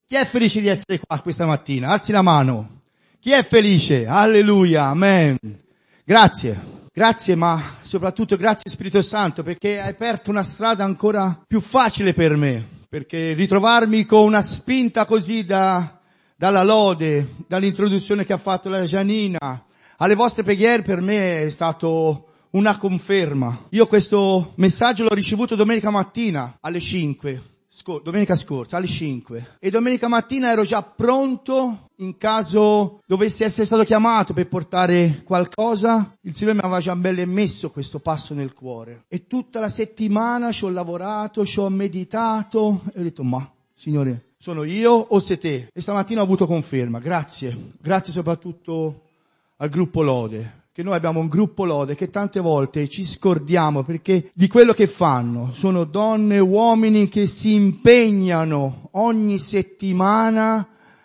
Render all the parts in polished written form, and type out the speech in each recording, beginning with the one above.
Chi è felice di essere qua questa mattina? Alzi la mano. Chi è felice? Alleluia, amen. Grazie, ma soprattutto grazie Spirito Santo, perché hai aperto una strada ancora più facile per me, perché ritrovarmi con una spinta così dalla lode, dall'introduzione che ha fatto la Gianina, alle vostre preghiere, per me è stato una conferma. Io questo messaggio l'ho ricevuto domenica mattina alle 5. Domenica scorsa alle 5, e domenica mattina ero già pronto in caso dovessi essere stato chiamato per portare qualcosa. Il Signore mi aveva già belle messo questo passo nel cuore, e tutta la settimana ci ho lavorato, ci ho meditato e ho detto: ma Signore, sono io o sei te? E stamattina ho avuto conferma. Grazie soprattutto al gruppo Lode, che noi abbiamo un gruppo Lode che tante volte ci scordiamo perché di quello che fanno. Sono donne e uomini che si impegnano ogni settimana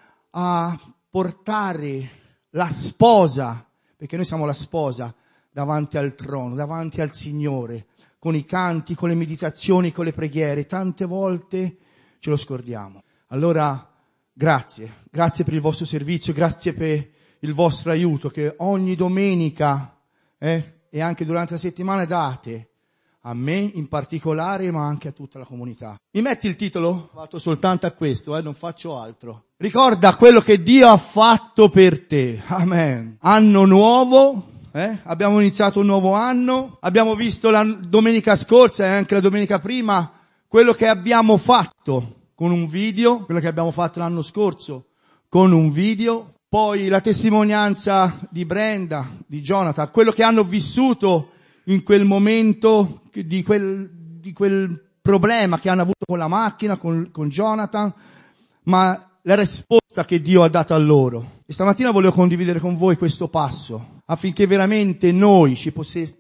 a portare la sposa, perché noi siamo la sposa, davanti al trono, davanti al Signore, con i canti, con le meditazioni, con le preghiere. Tante volte ce lo scordiamo. Allora, grazie per il vostro servizio, grazie per il vostro aiuto che ogni domenica e anche durante la settimana date a me in particolare, ma anche a tutta la comunità. Mi metti il titolo? Vado soltanto a questo, non faccio altro. Ricorda quello che Dio ha fatto per te. Amen. Anno nuovo, abbiamo iniziato un nuovo anno, abbiamo visto la domenica scorsa e anche la domenica prima quello che abbiamo fatto con un video, quello che abbiamo fatto l'anno scorso con un video. Poi la testimonianza di Brenda, di Jonathan, quello che hanno vissuto in quel momento, di quel problema che hanno avuto con la macchina, con Jonathan, ma la risposta che Dio ha dato a loro. E stamattina volevo condividere con voi questo passo, affinché veramente noi ci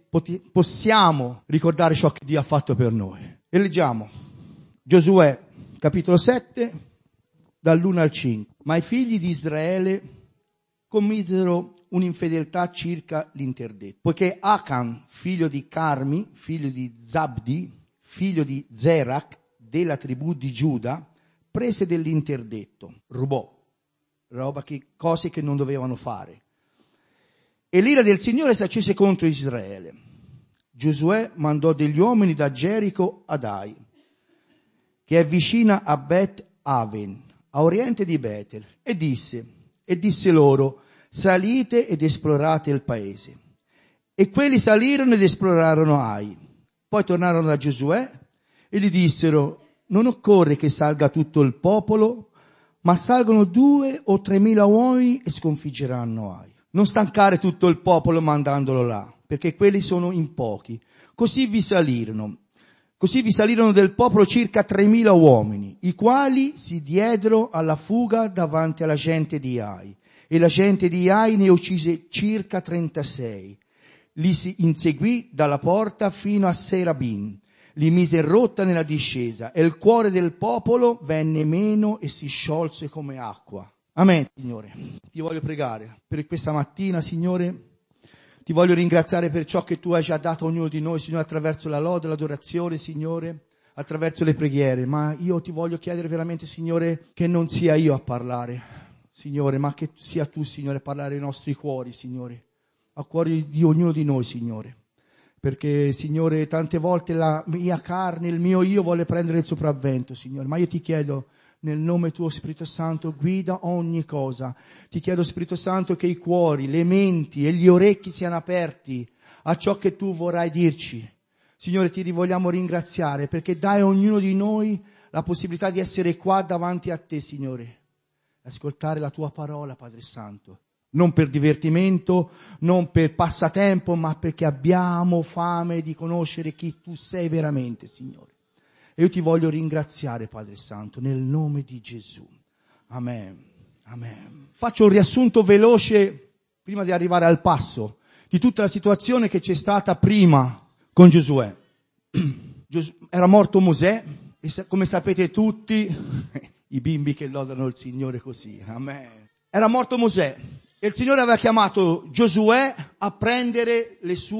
possiamo ricordare ciò che Dio ha fatto per noi. E leggiamo Giosuè, capitolo 7, dall'1 al 5. Ma i figli di Israele commisero un'infedeltà circa l'interdetto, poiché Achan, figlio di Carmi, figlio di Zabdi, figlio di Zerach, della tribù di Giuda, prese dell'interdetto, rubò cose che non dovevano fare. E l'ira del Signore si accese contro Israele. Giosuè mandò degli uomini da Gerico ad Ai, che è vicina a Bet Aven, a oriente di Betel, e disse loro: salite ed esplorate il paese. E quelli salirono ed esplorarono Ai. Poi tornarono da Giosuè e gli dissero: non occorre che salga tutto il popolo, ma salgono 2 o 3.000 uomini e sconfiggeranno Ai. Non stancare tutto il popolo mandandolo là, perché quelli sono in pochi. Così vi salirono del popolo circa 3.000 uomini, i quali si diedero alla fuga davanti alla gente di Ai. E la gente di Ai ne uccise circa 36. Li si inseguì dalla porta fino a Serabin, li mise in rotta nella discesa, e il cuore del popolo venne meno e si sciolse come acqua. Amen, Signore. Ti voglio pregare per questa mattina, Signore. Ti voglio ringraziare per ciò che tu hai già dato a ognuno di noi, Signore, attraverso la lode, l'adorazione, Signore, attraverso le preghiere. Ma io ti voglio chiedere veramente, Signore, che non sia io a parlare, Signore, ma che sia tu, Signore, a parlare ai nostri cuori, Signore, a cuori di ognuno di noi, Signore. Perché, Signore, tante volte la mia carne, il mio io vuole prendere il sopravvento, Signore. Ma io ti chiedo, nel nome tuo, Spirito Santo, guida ogni cosa. Ti chiedo, Spirito Santo, che i cuori, le menti e gli orecchi siano aperti a ciò che tu vorrai dirci. Signore, ti vogliamo ringraziare perché dai a ognuno di noi la possibilità di essere qua davanti a te, Signore. Ascoltare la tua parola, Padre Santo. Non per divertimento, non per passatempo, ma perché abbiamo fame di conoscere chi tu sei veramente, Signore. E io ti voglio ringraziare, Padre Santo, nel nome di Gesù. Amen. Amen. Faccio un riassunto veloce, prima di arrivare al passo, di tutta la situazione che c'è stata prima con Giosuè. Era morto Mosè, e come sapete tutti, i bimbi che lodano il Signore così. Amen. Era morto Mosè. E il Signore aveva chiamato Giosuè a prendere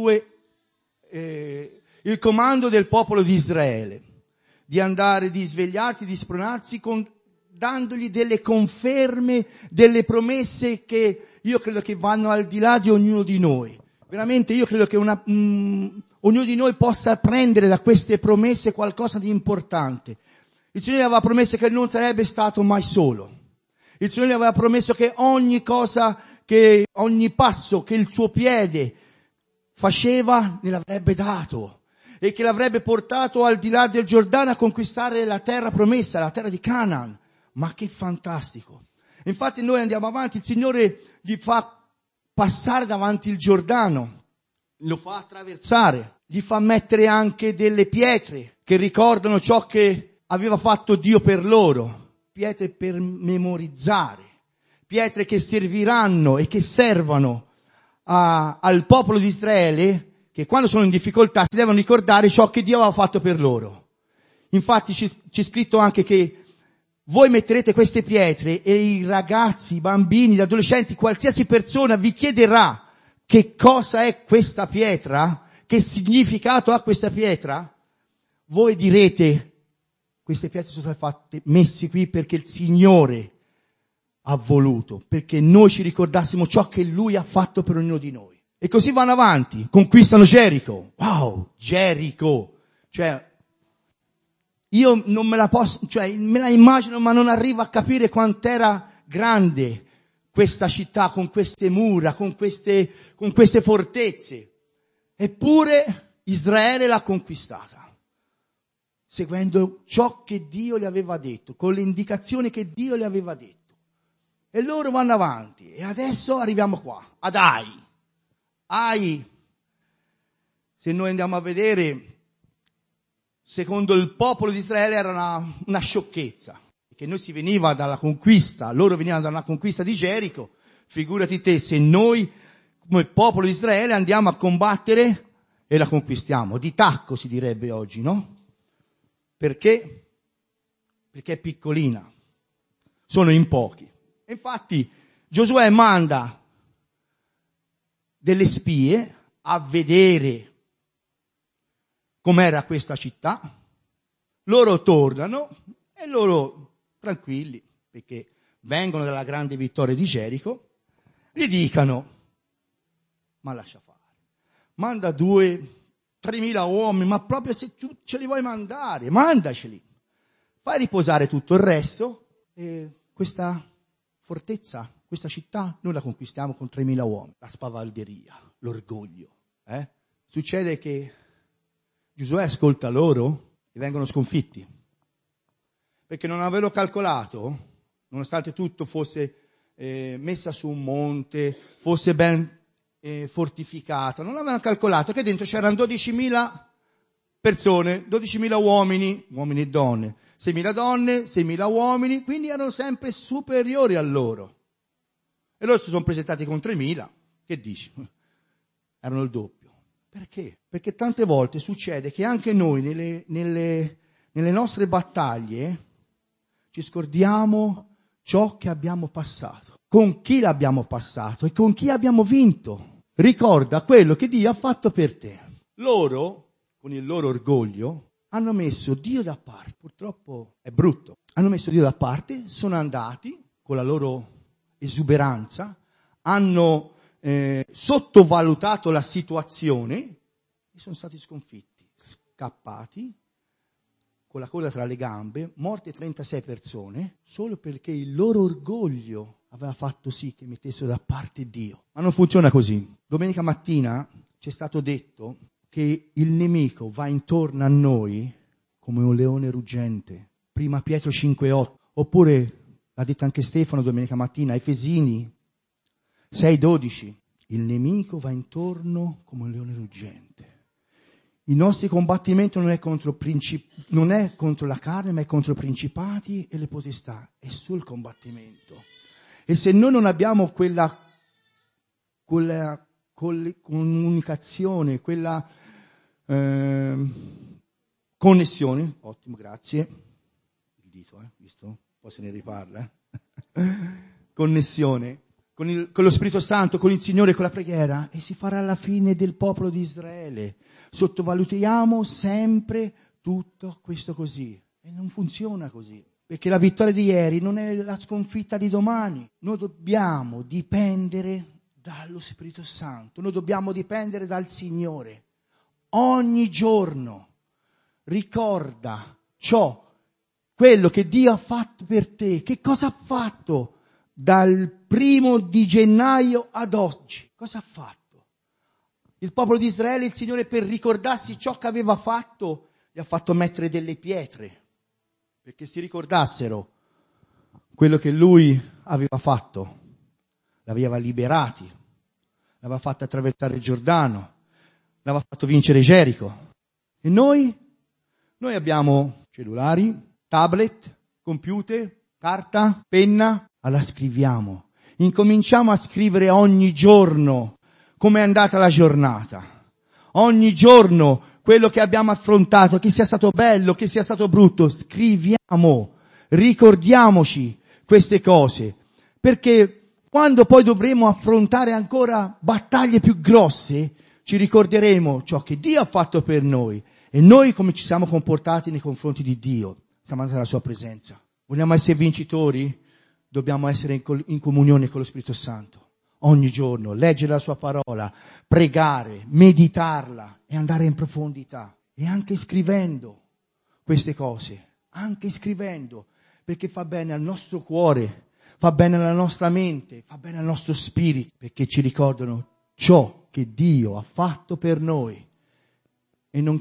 il comando del popolo di Israele, di andare, di svegliarsi, di spronarsi dandogli delle conferme, delle promesse che io credo che vanno al di là di ognuno di noi. Veramente io credo che ognuno di noi possa prendere da queste promesse qualcosa di importante. Il Signore aveva promesso che non sarebbe stato mai solo. Il Signore aveva promesso che ogni passo che il suo piede faceva gliel'avrebbe dato e che l'avrebbe portato al di là del Giordano a conquistare la terra promessa, la terra di Canaan. Ma che fantastico! Infatti noi andiamo avanti, il Signore gli fa passare davanti il Giordano, lo fa attraversare, gli fa mettere anche delle pietre che ricordano ciò che aveva fatto Dio per loro, pietre per memorizzare, pietre che serviranno e che servono al popolo di Israele, che quando sono in difficoltà si devono ricordare ciò che Dio aveva fatto per loro. Infatti c'è scritto anche che voi metterete queste pietre e i ragazzi, i bambini, gli adolescenti, qualsiasi persona vi chiederà che cosa è questa pietra, che significato ha questa pietra, voi direte: queste pietre sono state fatte, messe qui perché il Signore ha voluto, perché noi ci ricordassimo ciò che Lui ha fatto per ognuno di noi. E così vanno avanti, conquistano Gerico. Wow, Gerico! Cioè, io non me la posso, me la immagino, ma non arrivo a capire quant'era grande questa città, con queste mura, con queste fortezze. Eppure Israele l'ha conquistata, seguendo ciò che Dio gli aveva detto, con le indicazioni che Dio gli aveva detto. E loro vanno avanti. E adesso arriviamo qua, ad Ai. Ai, se noi andiamo a vedere, secondo il popolo di Israele era una sciocchezza, perché noi si veniva dalla conquista, loro venivano dalla conquista di Gerico. Figurati te se noi, come popolo di Israele, andiamo a combattere e la conquistiamo. Di tacco si direbbe oggi, no? Perché? Perché è piccolina. Sono in pochi. E infatti Giosuè manda delle spie a vedere com'era questa città. Loro tornano e loro tranquilli, perché vengono dalla grande vittoria di Gerico, gli dicano: ma lascia fare, manda 3.000 uomini, ma proprio se tu ce li vuoi mandare, mandaceli, fai riposare tutto il resto e questa fortezza, questa città, noi la conquistiamo con 3.000 uomini. La spavalderia, l'orgoglio. Succede che Giosuè ascolta loro e vengono sconfitti, perché non avevano calcolato, nonostante tutto fosse messa su un monte, fosse ben fortificata, non avevano calcolato che dentro c'erano 12.000 persone, 12.000 uomini e donne, 6.000 donne, 6.000 uomini, quindi erano sempre superiori a loro. E loro si sono presentati con 3.000, che dici? Erano il doppio. Perché? Perché tante volte succede che anche noi nelle nostre battaglie ci scordiamo ciò che abbiamo passato, con chi l'abbiamo passato e con chi abbiamo vinto. Ricorda quello che Dio ha fatto per te. Loro, con il loro orgoglio, hanno messo Dio da parte. Purtroppo è brutto. Hanno messo Dio da parte, sono andati con la loro esuberanza, hanno sottovalutato la situazione e sono stati sconfitti, scappati con la coda tra le gambe, morte 36 persone, solo perché il loro orgoglio aveva fatto sì che mettessero da parte Dio. Ma non funziona così. Domenica mattina ci è stato detto che il nemico va intorno a noi come un leone ruggente. Prima Pietro 5,8, oppure l'ha detto anche Stefano domenica mattina, Efesini 6,12. Il nemico va intorno come un leone ruggente. Il nostro combattimento non è contro la carne, ma è contro i principati e le potestà. È sul combattimento. E se noi non abbiamo quella comunicazione, quella connessione, ottimo, grazie. Il dito, visto? Poi se ne riparla. Connessione con lo Spirito Santo, con il Signore, con la preghiera, e si farà la fine del popolo di Israele. Sottovalutiamo sempre tutto questo così, e non funziona così, Perché la vittoria di ieri non è la sconfitta di domani. Noi dobbiamo dipendere dallo Spirito Santo. Noi dobbiamo dipendere dal Signore. Ogni giorno ricorda quello che Dio ha fatto per te. Che cosa ha fatto dal 1 gennaio ad oggi? Cosa ha fatto? Il popolo di Israele, il Signore, per ricordarsi ciò che aveva fatto, gli ha fatto mettere delle pietre, perché si ricordassero quello che Lui aveva fatto. L'aveva liberati, l'aveva fatto attraversare il Giordano, l'aveva fatto vincere Gerico. E noi abbiamo cellulari, tablet, computer, carta, penna, la scriviamo. Incominciamo a scrivere ogni giorno come è andata la giornata. Ogni giorno quello che abbiamo affrontato, che sia stato bello, che sia stato brutto, scriviamo, ricordiamoci queste cose, perché quando poi dovremo affrontare ancora battaglie più grosse, ci ricorderemo ciò che Dio ha fatto per noi e noi come ci siamo comportati nei confronti di Dio, siamo andati alla sua presenza. Vogliamo essere vincitori? Dobbiamo essere in comunione con lo Spirito Santo. Ogni giorno, leggere la sua parola, pregare, meditarla e andare in profondità. E anche scrivendo queste cose, anche scrivendo, perché fa bene al nostro cuore, fa bene alla nostra mente, fa bene al nostro spirito, perché ci ricordano ciò che Dio ha fatto per noi. E non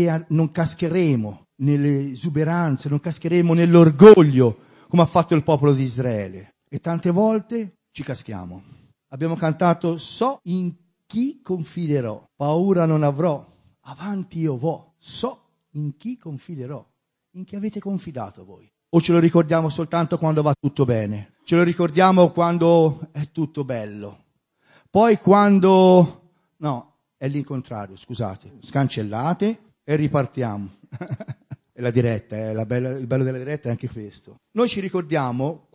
cascheremo nelle esuberanze, non cascheremo nell'orgoglio, come ha fatto il popolo di Israele. E tante volte ci caschiamo. Abbiamo cantato, so in chi confiderò, paura non avrò, avanti io vo, so in chi confiderò. In chi avete confidato voi? O ce lo ricordiamo soltanto quando va tutto bene? Ce lo ricordiamo quando è tutto bello? Poi quando, no, è l'incontrario, scusate, scancellate e ripartiamo. È la diretta, il bello della diretta è anche questo. Noi ci ricordiamo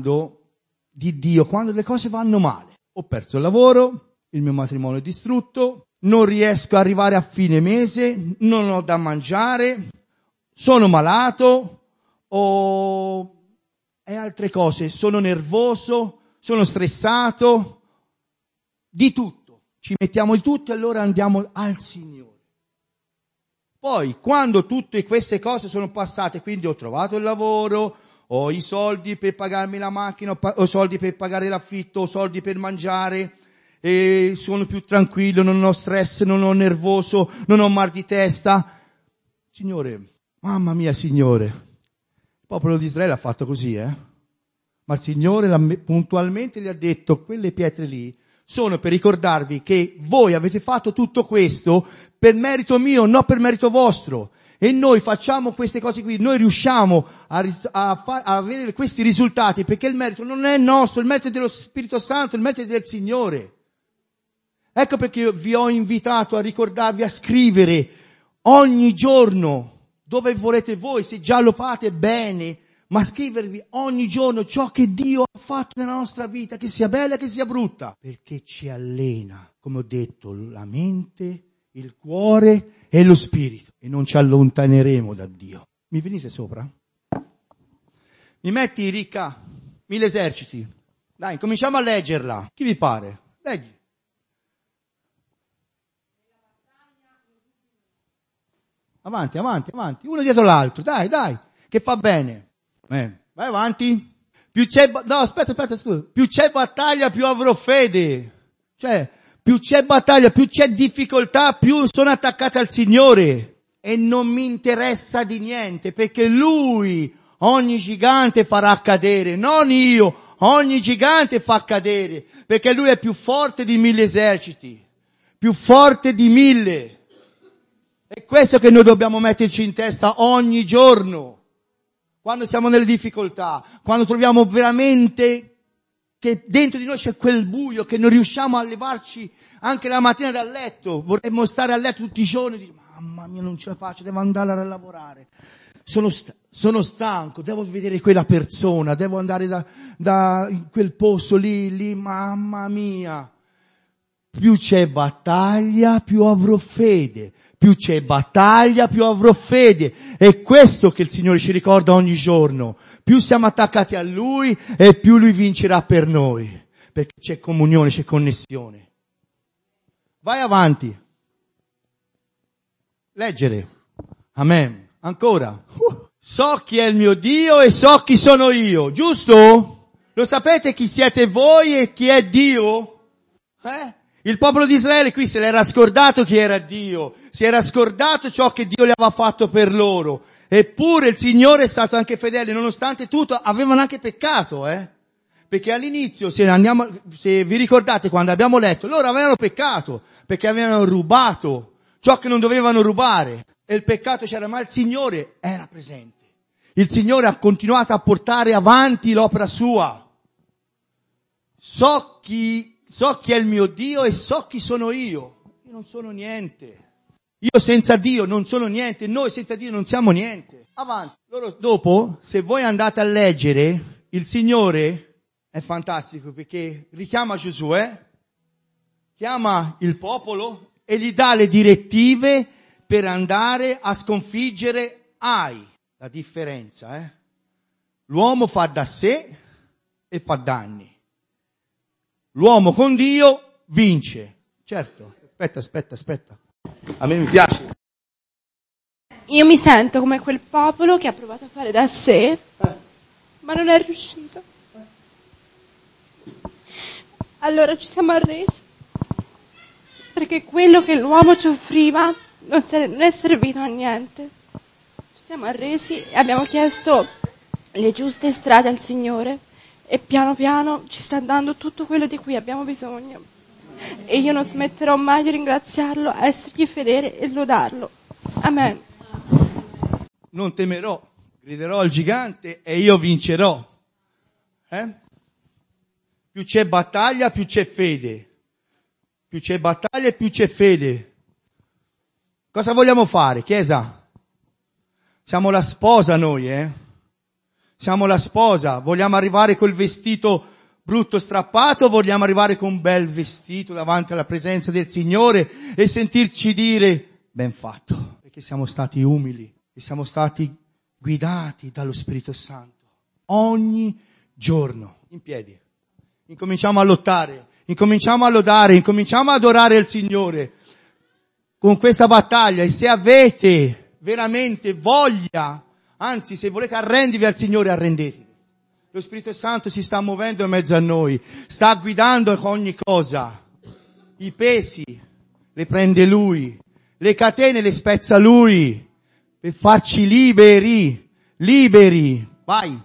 di Dio, quando le cose vanno male. Ho perso il lavoro, il mio matrimonio è distrutto, non riesco ad arrivare a fine mese, non ho da mangiare, sono malato e altre cose, sono nervoso, sono stressato, di tutto. Ci mettiamo il tutto e allora andiamo al Signore. Poi, quando tutte queste cose sono passate, quindi ho trovato il lavoro, ho i soldi per pagarmi la macchina, ho soldi per pagare l'affitto, ho soldi per mangiare, e sono più tranquillo, non ho stress, non ho nervoso, non ho mal di testa. Signore, mamma mia Signore, il popolo di Israele ha fatto così, Ma il Signore puntualmente gli ha detto, quelle pietre lì sono per ricordarvi che voi avete fatto tutto questo per merito mio, non per merito vostro. E noi facciamo queste cose qui, noi riusciamo a avere questi risultati perché il merito non è nostro, il merito è dello Spirito Santo, il merito è del Signore. Ecco perché io vi ho invitato a ricordarvi, a scrivere ogni giorno, dove volete voi, se già lo fate bene, ma scrivervi ogni giorno ciò che Dio ha fatto nella nostra vita, che sia bella, che sia brutta, perché ci allena, come ho detto, la mente, il cuore e lo spirito, e non ci allontaneremo da Dio. Mi venite sopra? Mi metti, Ricca, 1000 eserciti. Dai, cominciamo a leggerla. Chi vi pare? Leggi. Avanti, uno dietro l'altro, dai, che fa bene. Vai avanti. Scusa. Più c'è battaglia, più avrò fede. Cioè, più c'è battaglia, più c'è difficoltà, più sono attaccato al Signore. E non mi interessa di niente, perché Lui ogni gigante farà cadere, non io. Ogni gigante fa cadere, perché Lui è più forte di 1000 eserciti. Più forte di 1000. È questo che noi dobbiamo metterci in testa ogni giorno. Quando siamo nelle difficoltà, quando troviamo veramente che dentro di noi c'è quel buio, che non riusciamo a levarci anche la mattina dal letto, vorremmo stare a letto tutti i giorni, dici, mamma mia non ce la faccio, devo andare a lavorare, sono stanco, devo vedere quella persona, devo andare da in quel posto lì, mamma mia. più c'è battaglia, più avrò fede. Più c'è battaglia, più avrò fede. È questo che il Signore ci ricorda ogni giorno. Più siamo attaccati a Lui e più Lui vincerà per noi. Perché c'è comunione, c'è connessione. Vai avanti. Leggere. Amen. Ancora. So chi è il mio Dio e so chi sono io. Giusto? Lo sapete chi siete voi e chi è Dio? Il popolo di Israele qui se l'era scordato chi era Dio, si era scordato ciò che Dio le aveva fatto per loro. Eppure il Signore è stato anche fedele, nonostante tutto avevano anche peccato, Perché all'inizio, se vi ricordate quando abbiamo letto, loro avevano peccato, perché avevano rubato ciò che non dovevano rubare. E il peccato c'era, ma il Signore era presente. Il Signore ha continuato a portare avanti l'opera sua. So chi è il mio Dio e so chi sono io. Io non sono niente. Io senza Dio non sono niente. Noi senza Dio non siamo niente. Avanti. Loro dopo, se voi andate a leggere, il Signore è fantastico perché richiama Giosuè, chiama il popolo e gli dà le direttive per andare a sconfiggere Ai. La differenza, L'uomo fa da sé e fa danni. L'uomo con Dio vince. Certo, aspetta. A me mi piace. Io mi sento come quel popolo che ha provato a fare da sé, ma non è riuscito. Allora ci siamo arresi. Perché quello che l'uomo ci offriva non è servito a niente. Ci siamo arresi e abbiamo chiesto le giuste strade al Signore. E piano piano ci sta dando tutto quello di cui abbiamo bisogno. E io non smetterò mai di ringraziarlo, essergli fedele e lodarlo. Amen. Non temerò, griderò al gigante e io vincerò. Più c'è battaglia, più c'è fede. Più c'è battaglia, più c'è fede. Cosa vogliamo fare, Chiesa? Siamo la sposa noi, Siamo la sposa, vogliamo arrivare col vestito brutto strappato, vogliamo arrivare con un bel vestito davanti alla presenza del Signore e sentirci dire ben fatto, perché siamo stati umili e siamo stati guidati dallo Spirito Santo ogni giorno. In piedi, incominciamo a lottare, incominciamo a lodare, incominciamo ad adorare il Signore con questa battaglia. E se avete veramente voglia, anzi, se volete arrendervi al Signore, arrendetevi. Lo Spirito Santo si sta muovendo in mezzo a noi, sta guidando ogni cosa. I pesi le prende Lui, le catene le spezza Lui, per farci liberi. Vai.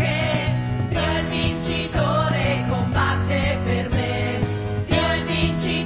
Vincitore combatte per me, Dio è il vincitore.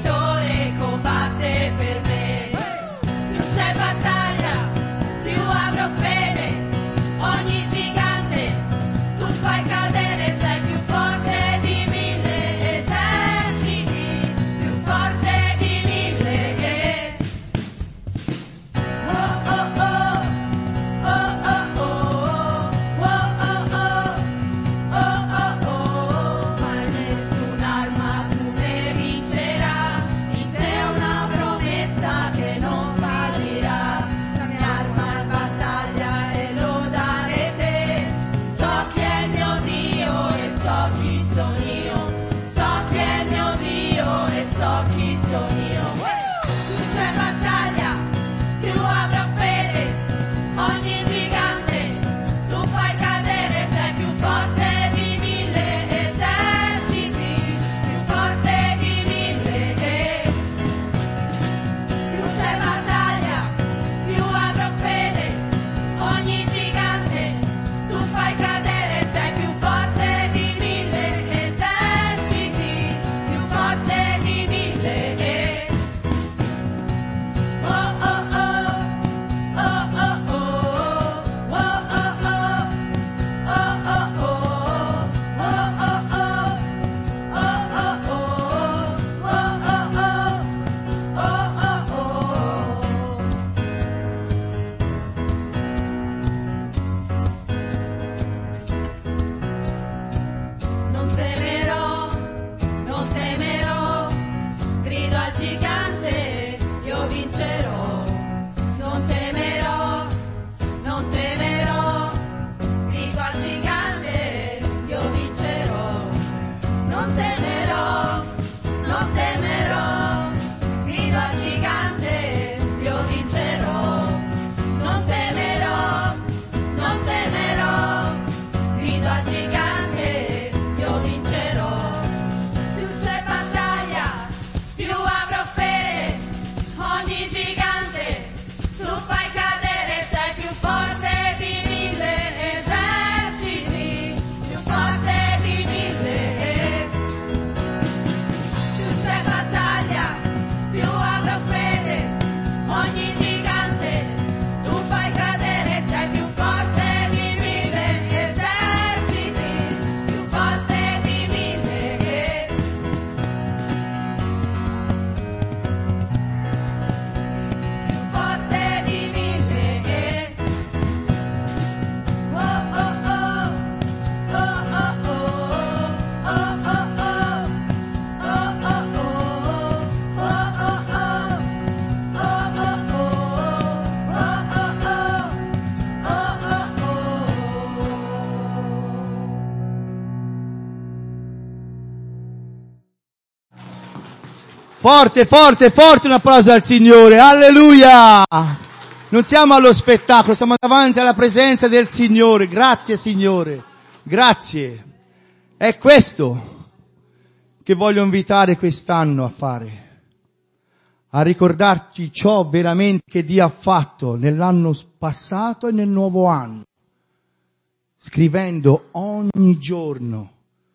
Forte, forte, forte un applauso al Signore. Alleluia! Non siamo allo spettacolo, siamo davanti alla presenza del Signore. Grazie Signore. Grazie. È questo che voglio invitare quest'anno a fare. A ricordarci ciò veramente che Dio ha fatto nell'anno passato e nel nuovo anno. Scrivendo ogni giorno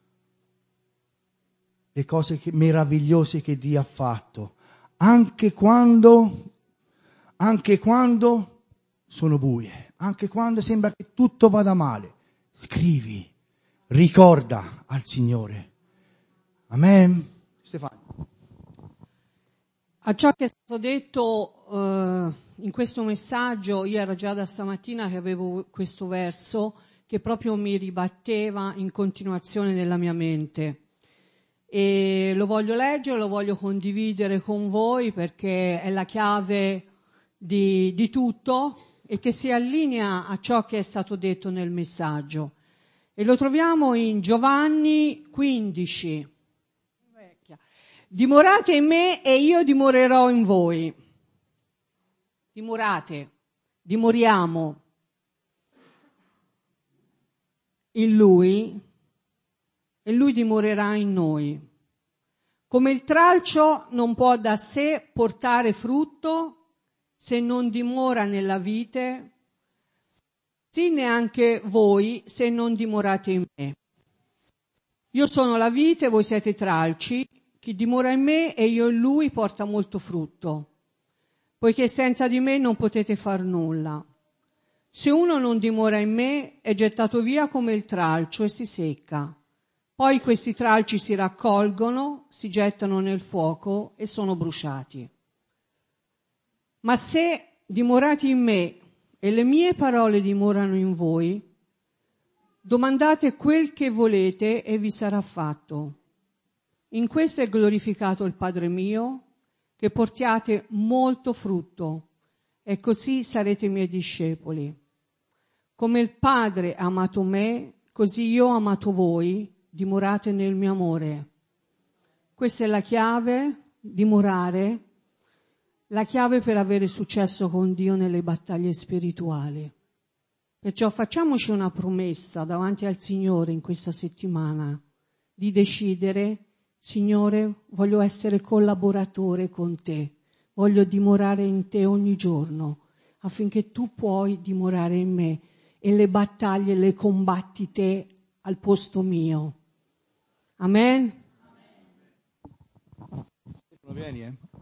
le cose meravigliose che Dio ha fatto, anche quando sono buie, anche quando sembra che tutto vada male. Scrivi, ricorda al Signore. Amen. Stefano. A ciò che è stato detto in questo messaggio, io ero già da stamattina che avevo questo verso che proprio mi ribatteva in continuazione nella mia mente. E lo voglio leggere, lo voglio condividere con voi perché è la chiave di tutto e che si allinea a ciò che è stato detto nel messaggio. E lo troviamo in Giovanni 15. Dimorate in me e io dimorerò in voi. Dimorate, dimoriamo in Lui e Lui dimorerà in noi. Come il tralcio non può da sé portare frutto se non dimora nella vite, sì neanche voi se non dimorate in me. Io sono la vite, voi siete i tralci, chi dimora in me e io in lui porta molto frutto, poiché senza di me non potete far nulla. Se uno non dimora in me è gettato via come il tralcio e si secca. Poi questi tralci si raccolgono, si gettano nel fuoco e sono bruciati. Ma se dimorate in me e le mie parole dimorano in voi, domandate quel che volete e vi sarà fatto. In questo è glorificato il Padre mio, che portiate molto frutto, e così sarete miei discepoli. Come il Padre ha amato me, così io ho amato voi, dimorate nel mio amore. Questa è la chiave, dimorare, la chiave per avere successo con Dio nelle battaglie spirituali. Perciò facciamoci una promessa davanti al Signore in questa settimana di decidere: Signore, voglio essere collaboratore con te, voglio dimorare in te ogni giorno affinché tu puoi dimorare in me e le battaglie le combatti te al posto mio. Amen? Vieni,